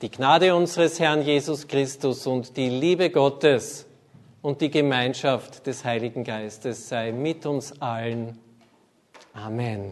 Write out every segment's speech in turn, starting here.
Die Gnade unseres Herrn Jesus Christus und die Liebe Gottes und die Gemeinschaft des Heiligen Geistes sei mit uns allen. Amen.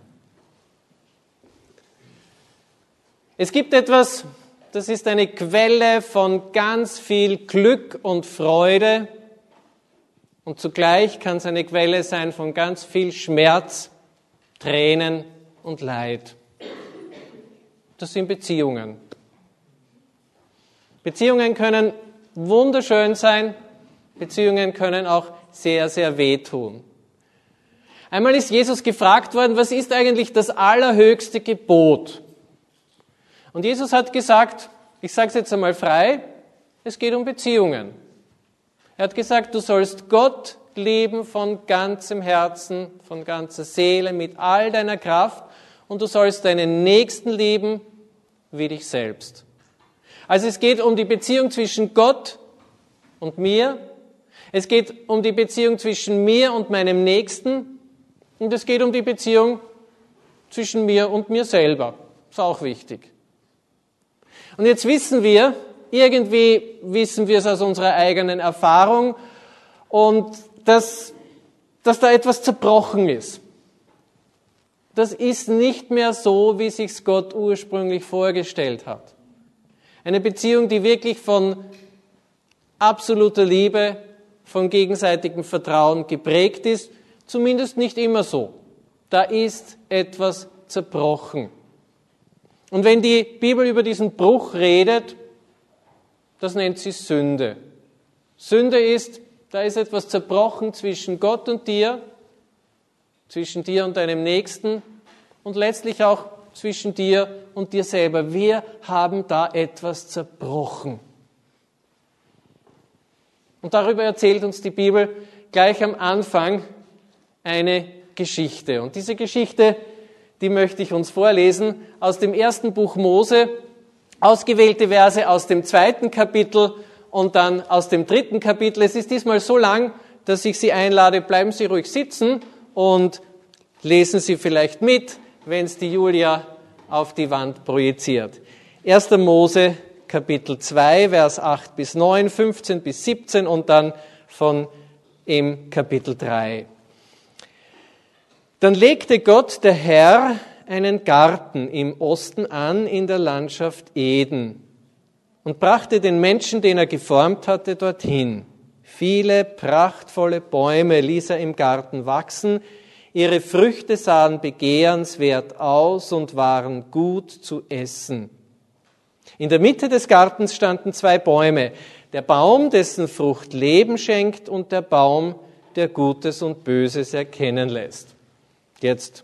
Es gibt etwas, das ist eine Quelle von ganz viel Glück und Freude und zugleich kann es eine Quelle sein von ganz viel Schmerz, Tränen und Leid. Das sind Beziehungen. Beziehungen können wunderschön sein, Beziehungen können auch sehr, sehr wehtun. Einmal ist Jesus gefragt worden, was ist eigentlich das allerhöchste Gebot? Und Jesus hat gesagt, ich sage es jetzt einmal frei, es geht um Beziehungen. Er hat gesagt, du sollst Gott lieben von ganzem Herzen, von ganzer Seele, mit all deiner Kraft und du sollst deinen Nächsten lieben wie dich selbst. Also es geht um die Beziehung zwischen Gott und mir. Es geht um die Beziehung zwischen mir und meinem Nächsten. Und es geht um die Beziehung zwischen mir und mir selber. Ist auch wichtig. Und jetzt wissen wir, irgendwie wissen wir es aus unserer eigenen Erfahrung, und dass da etwas zerbrochen ist. Das ist nicht mehr so, wie sich's Gott ursprünglich vorgestellt hat. Eine Beziehung, die wirklich von absoluter Liebe, von gegenseitigem Vertrauen geprägt ist, zumindest nicht immer so. Da ist etwas zerbrochen. Und wenn die Bibel über diesen Bruch redet, das nennt sie Sünde. Sünde ist, da ist etwas zerbrochen zwischen Gott und dir, zwischen dir und deinem Nächsten und letztlich auch zwischen dir und dir selber. Wir haben da etwas zerbrochen. Und darüber erzählt uns die Bibel gleich am Anfang eine Geschichte. Und diese Geschichte, die möchte ich uns vorlesen aus dem ersten Buch Mose, ausgewählte Verse aus dem 2. Kapitel und dann aus dem 3. Kapitel. Es ist diesmal so lang, dass ich Sie einlade, bleiben Sie ruhig sitzen und lesen Sie vielleicht mit, wenn es die Julia auf die Wand projiziert. 1. Mose, Kapitel 2, Vers 8 bis 9, 15 bis 17 und dann von im Kapitel 3. Dann legte Gott, der Herr, einen Garten im Osten an in der Landschaft Eden und brachte den Menschen, den er geformt hatte, dorthin. Viele prachtvolle Bäume ließ er im Garten wachsen. Ihre Früchte sahen begehrenswert aus und waren gut zu essen. In der Mitte des Gartens standen 2 Bäume, der Baum, dessen Frucht Leben schenkt, und der Baum, der Gutes und Böses erkennen lässt. Jetzt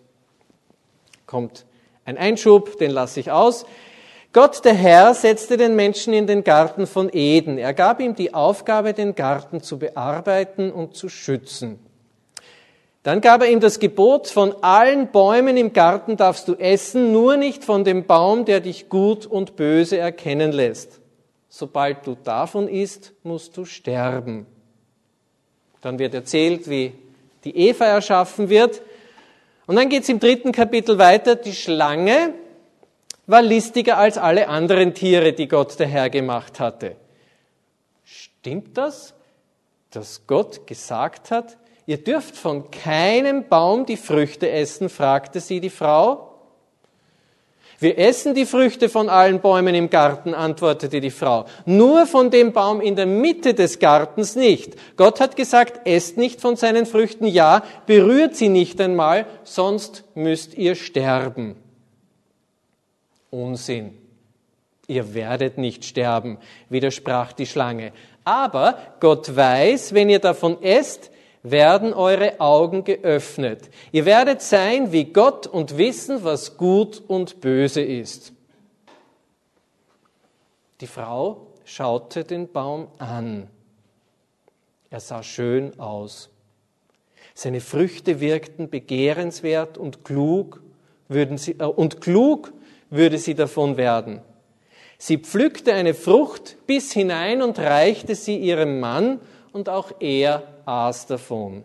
kommt ein Einschub, den lasse ich aus. Gott, der Herr, setzte den Menschen in den Garten von Eden. Er gab ihm die Aufgabe, den Garten zu bearbeiten und zu schützen. Dann gab er ihm das Gebot, von allen Bäumen im Garten darfst du essen, nur nicht von dem Baum, der dich gut und böse erkennen lässt. Sobald du davon isst, musst du sterben. Dann wird erzählt, wie die Eva erschaffen wird. Und dann geht es im 3. Kapitel weiter. Die Schlange war listiger als alle anderen Tiere, die Gott der Herr gemacht hatte. Stimmt das, dass Gott gesagt hat, ihr dürft von keinem Baum die Früchte essen, fragte sie die Frau. Wir essen die Früchte von allen Bäumen im Garten, antwortete die Frau. Nur von dem Baum in der Mitte des Gartens nicht. Gott hat gesagt, esst nicht von seinen Früchten, ja, berührt sie nicht einmal, sonst müsst ihr sterben. Unsinn. Ihr werdet nicht sterben, widersprach die Schlange. Aber Gott weiß, wenn ihr davon esst, werden eure Augen geöffnet. Ihr werdet sein wie Gott und wissen, was gut und böse ist. Die Frau schaute den Baum an. Er sah schön aus. Seine Früchte wirkten begehrenswert und klug würde sie davon werden. Sie pflückte eine Frucht bis hinein und reichte sie ihrem Mann, und auch er aß davon.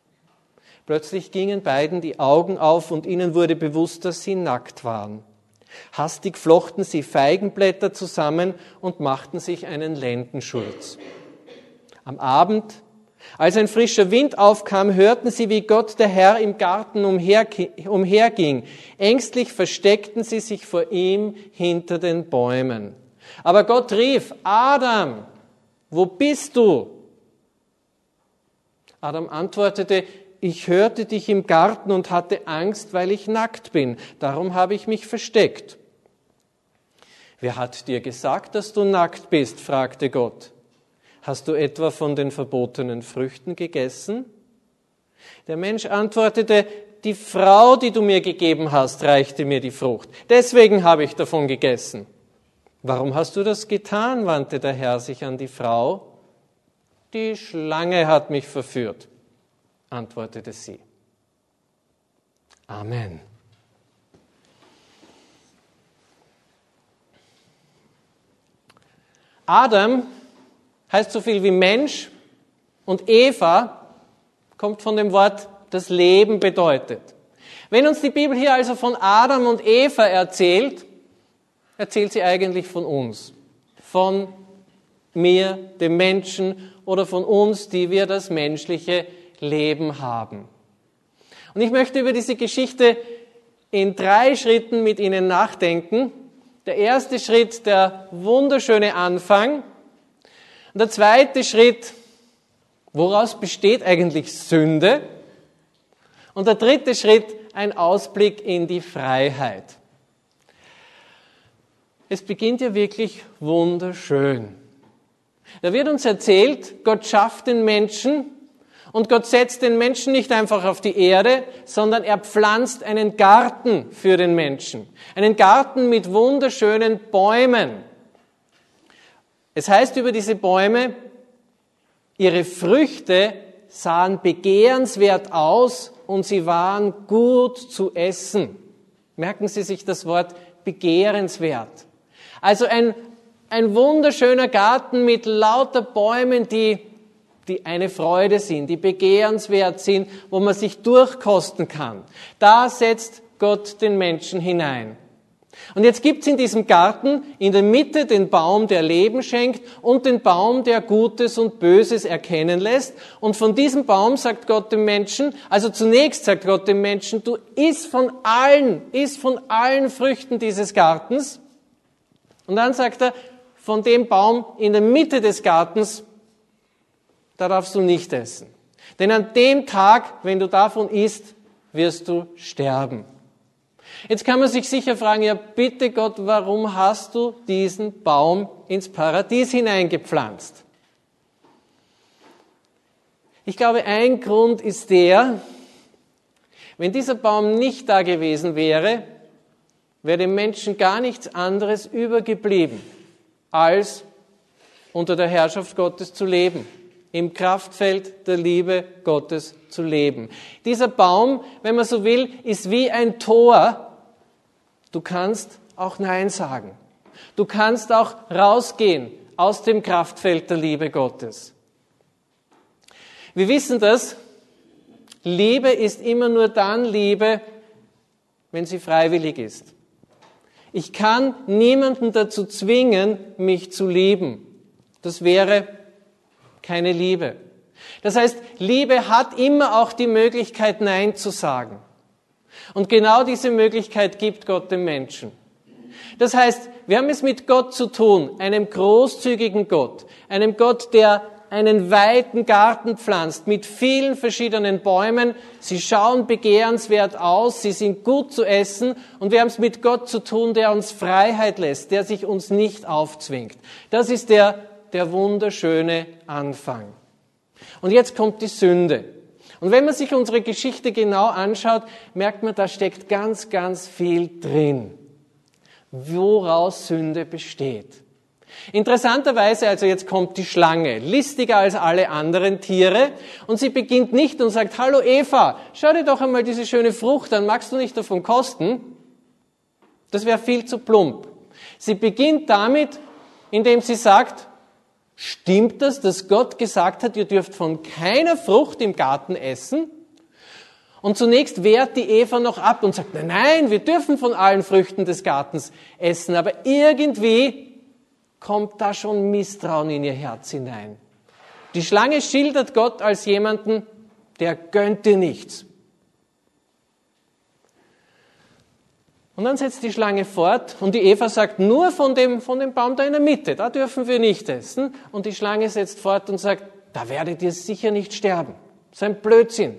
Plötzlich gingen beiden die Augen auf und ihnen wurde bewusst, dass sie nackt waren. Hastig flochten sie Feigenblätter zusammen und machten sich einen Lendenschurz. Am Abend, als ein frischer Wind aufkam, hörten sie, wie Gott der Herr im Garten umherging. Ängstlich versteckten sie sich vor ihm hinter den Bäumen. Aber Gott rief: Adam, wo bist du? Adam antwortete: Ich hörte dich im Garten und hatte Angst, weil ich nackt bin. Darum habe ich mich versteckt. Wer hat dir gesagt, dass du nackt bist? Fragte Gott. Hast du etwa von den verbotenen Früchten gegessen? Der Mensch antwortete: Die Frau, die du mir gegeben hast, reichte mir die Frucht. Deswegen habe ich davon gegessen. Warum hast du das getan? Wandte der Herr sich an die Frau. Die Schlange hat mich verführt, antwortete sie. Amen. Adam heißt so viel wie Mensch und Eva kommt von dem Wort, das Leben bedeutet. Wenn uns die Bibel hier also von Adam und Eva erzählt, erzählt sie eigentlich von uns, von mir, dem Menschen, oder von uns, die wir das menschliche Leben haben. Und ich möchte über diese Geschichte in 3 Schritten mit Ihnen nachdenken. Der erste Schritt, der wunderschöne Anfang. Und der zweite Schritt, woraus besteht eigentlich Sünde? Und der dritte Schritt, ein Ausblick in die Freiheit. Es beginnt ja wirklich wunderschön. Da wird uns erzählt, Gott schafft den Menschen und Gott setzt den Menschen nicht einfach auf die Erde, sondern er pflanzt einen Garten für den Menschen. Einen Garten mit wunderschönen Bäumen. Es heißt über diese Bäume, ihre Früchte sahen begehrenswert aus und sie waren gut zu essen. Merken Sie sich das Wort begehrenswert. Also ein wunderschöner Garten mit lauter Bäumen, die eine Freude sind, die begehrenswert sind, wo man sich durchkosten kann. Da setzt Gott den Menschen hinein. Und jetzt gibt's in diesem Garten in der Mitte den Baum, der Leben schenkt, und den Baum, der Gutes und Böses erkennen lässt. Und von diesem Baum sagt Gott dem Menschen, also zunächst sagt Gott dem Menschen, du iss von allen Früchten dieses Gartens. Und dann sagt er, von dem Baum in der Mitte des Gartens, da darfst du nicht essen. Denn an dem Tag, wenn du davon isst, wirst du sterben. Jetzt kann man sich sicher fragen, ja bitte Gott, warum hast du diesen Baum ins Paradies hineingepflanzt? Ich glaube, ein Grund ist der, wenn dieser Baum nicht da gewesen wäre, wäre dem Menschen gar nichts anderes übergeblieben, als unter der Herrschaft Gottes zu leben, im Kraftfeld der Liebe Gottes zu leben. Dieser Baum, wenn man so will, ist wie ein Tor. Du kannst auch Nein sagen. Du kannst auch rausgehen aus dem Kraftfeld der Liebe Gottes. Wir wissen das, Liebe ist immer nur dann Liebe, wenn sie freiwillig ist. Ich kann niemanden dazu zwingen, mich zu lieben. Das wäre keine Liebe. Das heißt, Liebe hat immer auch die Möglichkeit, Nein zu sagen. Und genau diese Möglichkeit gibt Gott dem Menschen. Das heißt, wir haben es mit Gott zu tun, einem großzügigen Gott, einem Gott, der einen weiten Garten pflanzt mit vielen verschiedenen Bäumen. Sie schauen begehrenswert aus, sie sind gut zu essen und wir haben es mit Gott zu tun, der uns Freiheit lässt, der sich uns nicht aufzwingt. Das ist der wunderschöne Anfang. Und jetzt kommt die Sünde. Und wenn man sich unsere Geschichte genau anschaut, merkt man, da steckt ganz, ganz viel drin, woraus Sünde besteht. Interessanterweise, also jetzt kommt die Schlange, listiger als alle anderen Tiere, und sie beginnt nicht und sagt, hallo Eva, schau dir doch einmal diese schöne Frucht an, magst du nicht davon kosten? Das wäre viel zu plump. Sie beginnt damit, indem sie sagt, stimmt das, dass Gott gesagt hat, ihr dürft von keiner Frucht im Garten essen? Und zunächst wehrt die Eva noch ab und sagt, nein, wir dürfen von allen Früchten des Gartens essen. Aber irgendwie kommt da schon Misstrauen in ihr Herz hinein. Die Schlange schildert Gott als jemanden, der gönnt dir nichts. Und dann setzt die Schlange fort und die Eva sagt, nur von dem Baum da in der Mitte, da dürfen wir nicht essen. Und die Schlange setzt fort und sagt, da werdet ihr sicher nicht sterben. Das ist ein Blödsinn.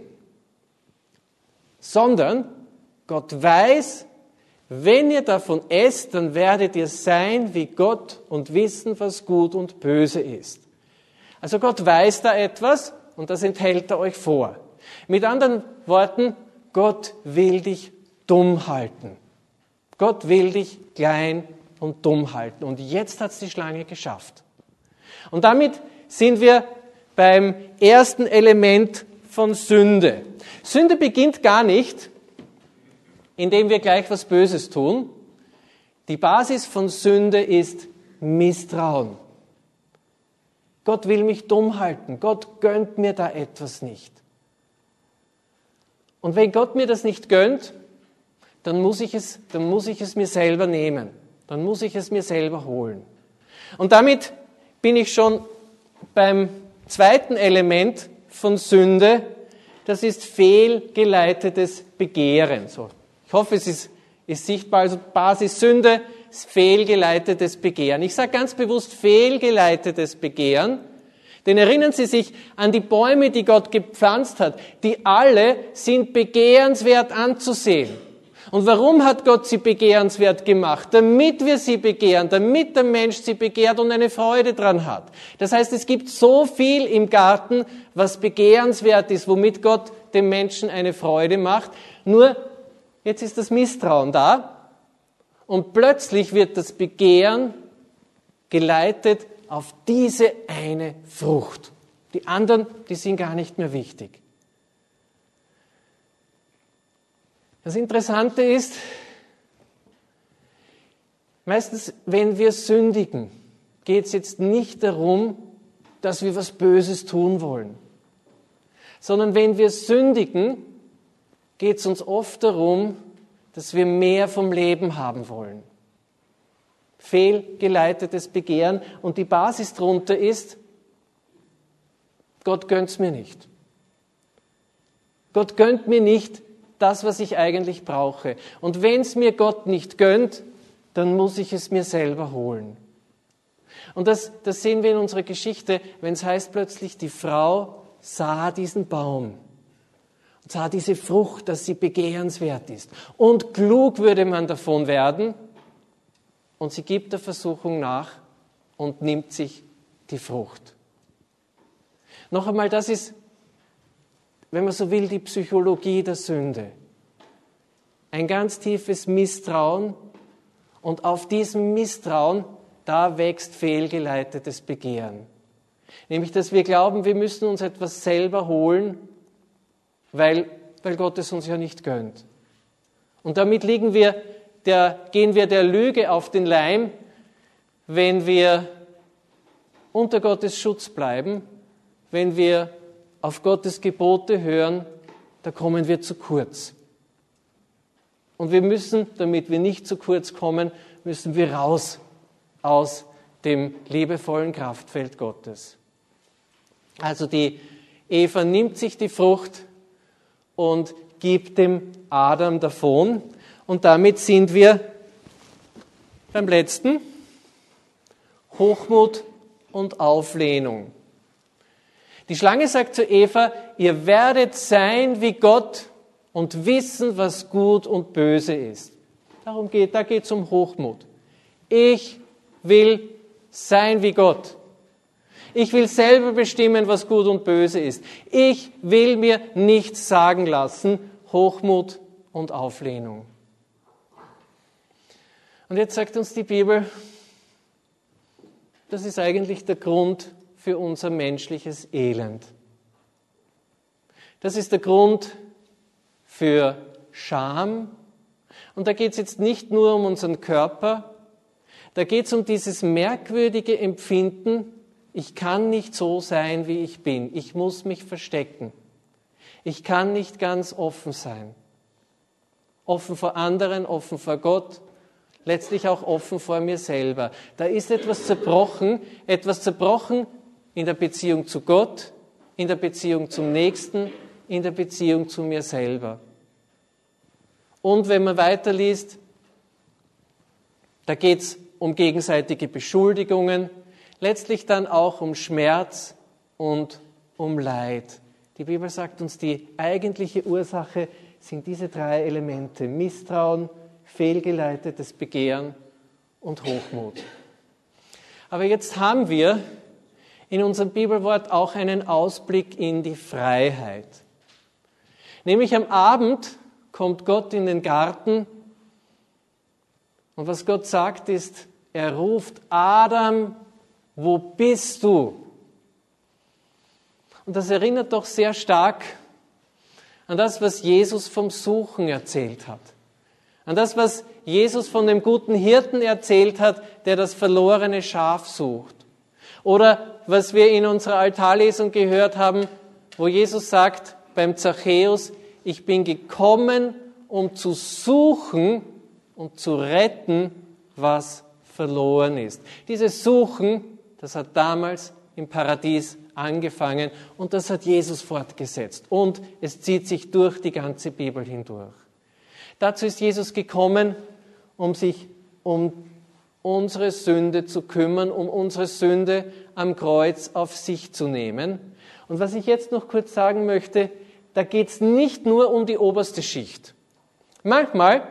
Sondern Gott weiß, wenn ihr davon esst, dann werdet ihr sein wie Gott und wissen, was gut und böse ist. Also Gott weiß da etwas und das enthält er euch vor. Mit anderen Worten, Gott will dich dumm halten. Gott will dich klein und dumm halten. Und jetzt hat es die Schlange geschafft. Und damit sind wir beim ersten Element von Sünde. Sünde beginnt gar nicht, indem wir gleich was Böses tun. Die Basis von Sünde ist Misstrauen. Gott will mich dumm halten. Gott gönnt mir da etwas nicht. Und wenn Gott mir das nicht gönnt, dann muss ich es mir selber nehmen. Dann muss ich es mir selber holen. Und damit bin ich schon beim zweiten Element von Sünde. Das ist fehlgeleitetes Begehren. So, ich hoffe, es ist sichtbar. Also Basis Sünde ist fehlgeleitetes Begehren. Ich sage ganz bewusst fehlgeleitetes Begehren, denn erinnern Sie sich an die Bäume, die Gott gepflanzt hat. Die alle sind begehrenswert anzusehen. Und warum hat Gott sie begehrenswert gemacht? Damit wir sie begehren, damit der Mensch sie begehrt und eine Freude dran hat. Das heißt, es gibt so viel im Garten, was begehrenswert ist, womit Gott dem Menschen eine Freude macht. Nur, jetzt ist das Misstrauen da und plötzlich wird das Begehren geleitet auf diese eine Frucht. Die anderen, die sind gar nicht mehr wichtig. Das Interessante ist, meistens, wenn wir sündigen, geht es jetzt nicht darum, dass wir was Böses tun wollen, sondern wenn wir sündigen, geht es uns oft darum, dass wir mehr vom Leben haben wollen. Fehlgeleitetes Begehren und die Basis darunter ist, Gott gönnt's mir nicht. Gott gönnt mir nicht das, was ich eigentlich brauche. Und wenn es mir Gott nicht gönnt, dann muss ich es mir selber holen. Und das sehen wir in unserer Geschichte, wenn es heißt plötzlich, die Frau sah diesen Baum und sah diese Frucht, dass sie begehrenswert ist. Und klug würde man davon werden. Und sie gibt der Versuchung nach und nimmt sich die Frucht. Noch einmal, das ist, wenn man so will, die Psychologie der Sünde. Ein ganz tiefes Misstrauen und auf diesem Misstrauen, da wächst fehlgeleitetes Begehren. Nämlich, dass wir glauben, wir müssen uns etwas selber holen, weil Gott es uns ja nicht gönnt. Und damit gehen wir der Lüge auf den Leim, wenn wir unter Gottes Schutz bleiben, wenn wir auf Gottes Gebote hören, da kommen wir zu kurz. Und wir müssen, damit wir nicht zu kurz kommen, müssen wir raus aus dem liebevollen Kraftfeld Gottes. Also die Eva nimmt sich die Frucht und gibt dem Adam davon. Und damit sind wir beim letzten, Hochmut und Auflehnung. Die Schlange sagt zu Eva, ihr werdet sein wie Gott und wissen, was gut und böse ist. Da geht es um Hochmut. Ich will sein wie Gott. Ich will selber bestimmen, was gut und böse ist. Ich will mir nichts sagen lassen. Hochmut und Auflehnung. Und jetzt sagt uns die Bibel, das ist eigentlich der Grund für unser menschliches Elend. Das ist der Grund für Scham. Und da geht es jetzt nicht nur um unseren Körper, da geht es um dieses merkwürdige Empfinden, ich kann nicht so sein, wie ich bin, ich muss mich verstecken. Ich kann nicht ganz offen sein. Offen vor anderen, offen vor Gott, letztlich auch offen vor mir selber. Da ist etwas zerbrochen in der Beziehung zu Gott, in der Beziehung zum Nächsten, in der Beziehung zu mir selber. Und wenn man weiterliest, da geht es um gegenseitige Beschuldigungen, letztlich dann auch um Schmerz und um Leid. Die Bibel sagt uns, die eigentliche Ursache sind diese 3 Elemente: Misstrauen, fehlgeleitetes Begehren und Hochmut. Aber jetzt haben wir in unserem Bibelwort auch einen Ausblick in die Freiheit. Nämlich am Abend kommt Gott in den Garten und was Gott sagt ist, er ruft: Adam, wo bist du? Und das erinnert doch sehr stark an das, was Jesus vom Suchen erzählt hat. An das, was Jesus von dem guten Hirten erzählt hat, der das verlorene Schaf sucht. Oder was wir in unserer Altarlesung gehört haben, wo Jesus sagt beim Zachäus: Ich bin gekommen, um zu suchen und zu retten, was verloren ist. Dieses Suchen, das hat damals im Paradies angefangen und das hat Jesus fortgesetzt. Und es zieht sich durch die ganze Bibel hindurch. Dazu ist Jesus gekommen, um sich um unsere Sünde zu kümmern, um unsere Sünde am Kreuz auf sich zu nehmen. Und was ich jetzt noch kurz sagen möchte, da geht es nicht nur um die oberste Schicht. Manchmal,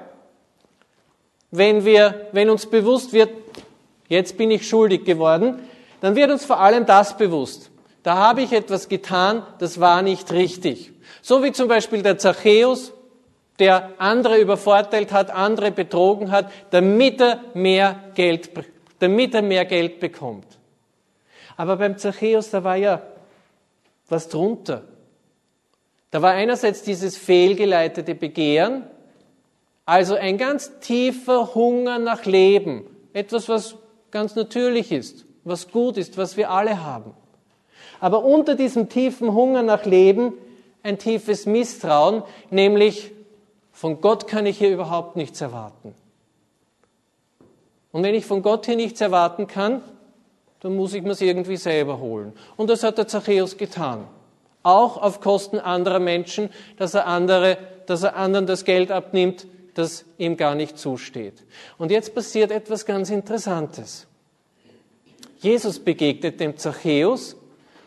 wenn uns bewusst wird, jetzt bin ich schuldig geworden, dann wird uns vor allem das bewusst. Da habe ich etwas getan, das war nicht richtig. So wie zum Beispiel der Zachäus, der andere übervorteilt hat, andere betrogen hat, damit er mehr Geld bekommt. Aber beim Zachäus, da war ja was drunter. Da war einerseits dieses fehlgeleitete Begehren, also ein ganz tiefer Hunger nach Leben, etwas, was ganz natürlich ist, was gut ist, was wir alle haben. Aber unter diesem tiefen Hunger nach Leben ein tiefes Misstrauen, nämlich von Gott kann ich hier überhaupt nichts erwarten. Und wenn ich von Gott hier nichts erwarten kann, dann muss ich mir es irgendwie selber holen. Und das hat der Zachäus getan. Auch auf Kosten anderer Menschen, dass er anderen das Geld abnimmt, das ihm gar nicht zusteht. Und jetzt passiert etwas ganz Interessantes. Jesus begegnet dem Zachäus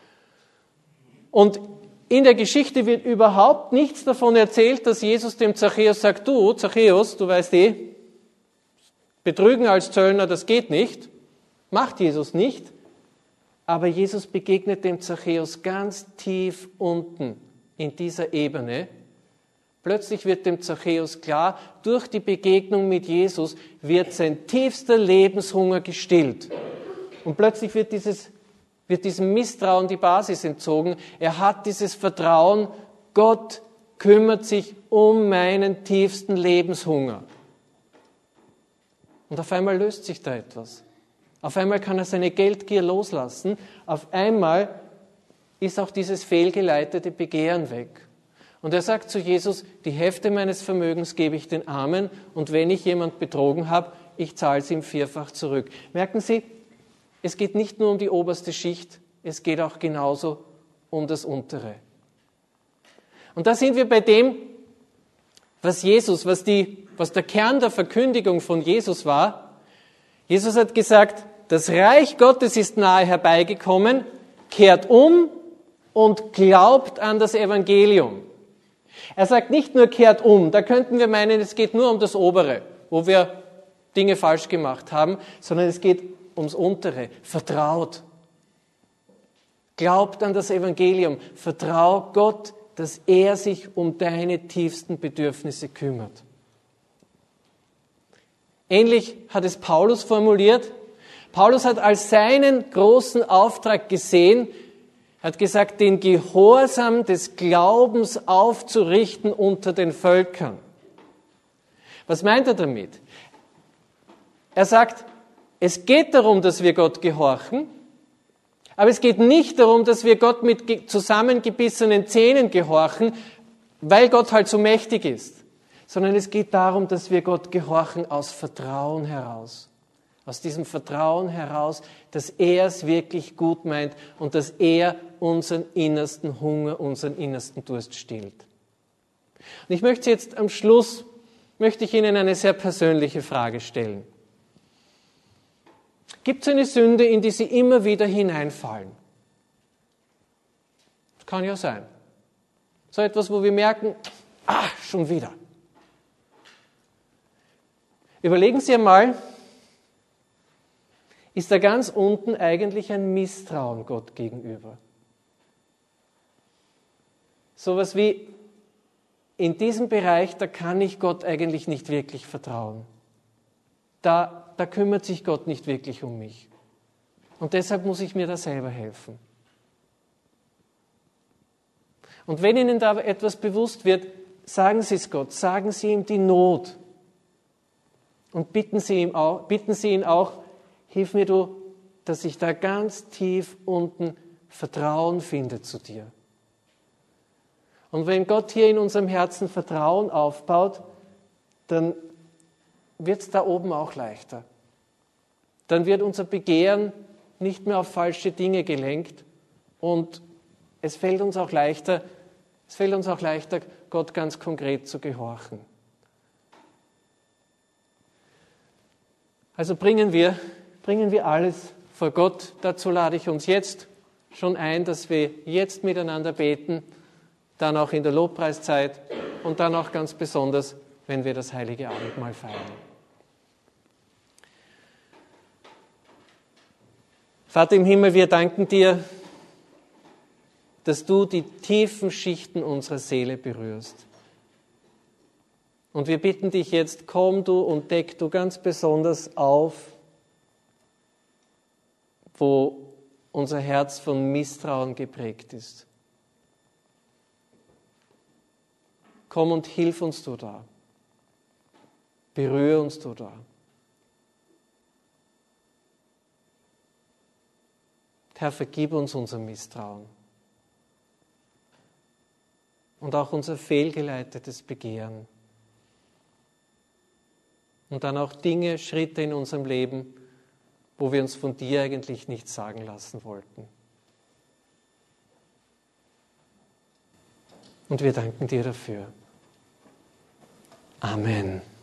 und in der Geschichte wird überhaupt nichts davon erzählt, dass Jesus dem Zachäus sagt: Du, Zachäus, du weißt betrügen als Zöllner, das geht nicht. Macht Jesus nicht. Aber Jesus begegnet dem Zachäus ganz tief unten in dieser Ebene. Plötzlich wird dem Zachäus klar, durch die Begegnung mit Jesus wird sein tiefster Lebenshunger gestillt. Und plötzlich wird diesem Misstrauen die Basis entzogen. Er hat dieses Vertrauen, Gott kümmert sich um meinen tiefsten Lebenshunger. Und auf einmal löst sich da etwas. Auf einmal kann er seine Geldgier loslassen. Auf einmal ist auch dieses fehlgeleitete Begehren weg. Und er sagt zu Jesus: Die Hälfte meines Vermögens gebe ich den Armen und wenn ich jemand betrogen habe, ich zahle es ihm 4-fach zurück. Merken Sie, es geht nicht nur um die oberste Schicht, es geht auch genauso um das Untere. Und da sind wir bei dem, was der Kern der Verkündigung von Jesus war. Jesus hat gesagt, das Reich Gottes ist nahe herbeigekommen, kehrt um und glaubt an das Evangelium. Er sagt nicht nur kehrt um, da könnten wir meinen, es geht nur um das Obere, wo wir Dinge falsch gemacht haben, sondern es geht ums Untere. Vertraut. Glaubt an das Evangelium. Vertrau Gott, dass er sich um deine tiefsten Bedürfnisse kümmert. Ähnlich hat es Paulus formuliert. Paulus hat als seinen großen Auftrag gesehen, hat gesagt, den Gehorsam des Glaubens aufzurichten unter den Völkern. Was meint er damit? Er sagt, es geht darum, dass wir Gott gehorchen, Aber es geht nicht darum, dass wir Gott mit zusammengebissenen Zähnen gehorchen, weil Gott halt so mächtig ist. Sondern es geht darum, dass wir Gott gehorchen aus Vertrauen heraus. Aus diesem Vertrauen heraus, dass er es wirklich gut meint und dass er unseren innersten Hunger, unseren innersten Durst stillt. Und ich möchte jetzt am Schluss, möchte ich Ihnen eine sehr persönliche Frage stellen. Gibt es eine Sünde, in die Sie immer wieder hineinfallen? Das kann ja sein. So etwas, wo wir merken, schon wieder. Überlegen Sie einmal, ist da ganz unten eigentlich ein Misstrauen Gott gegenüber? Sowas wie, in diesem Bereich, da kann ich Gott eigentlich nicht wirklich vertrauen. Da kümmert sich Gott nicht wirklich um mich. Und deshalb muss ich mir da selber helfen. Und wenn Ihnen da etwas bewusst wird, sagen Sie es Gott, sagen Sie ihm die Not. Und bitten Sie ihn auch, hilf mir du, dass ich da ganz tief unten Vertrauen finde zu dir. Und wenn Gott hier in unserem Herzen Vertrauen aufbaut, dann wird es da oben auch leichter. Dann wird unser Begehren nicht mehr auf falsche Dinge gelenkt und es fällt uns auch leichter, Gott ganz konkret zu gehorchen. Also bringen wir alles vor Gott. Dazu lade ich uns jetzt schon ein, dass wir jetzt miteinander beten, dann auch in der Lobpreiszeit und dann auch ganz besonders, wenn wir das heilige Abendmahl feiern. Vater im Himmel, wir danken dir, dass du die tiefen Schichten unserer Seele berührst. Und wir bitten dich jetzt, komm du und deck du ganz besonders auf, wo unser Herz von Misstrauen geprägt ist. Komm und hilf uns du da. Berühre uns du da. Herr, vergib uns unser Misstrauen und auch unser fehlgeleitetes Begehren. Und dann auch Dinge, Schritte in unserem Leben, wo wir uns von dir eigentlich nichts sagen lassen wollten. Und wir danken dir dafür. Amen.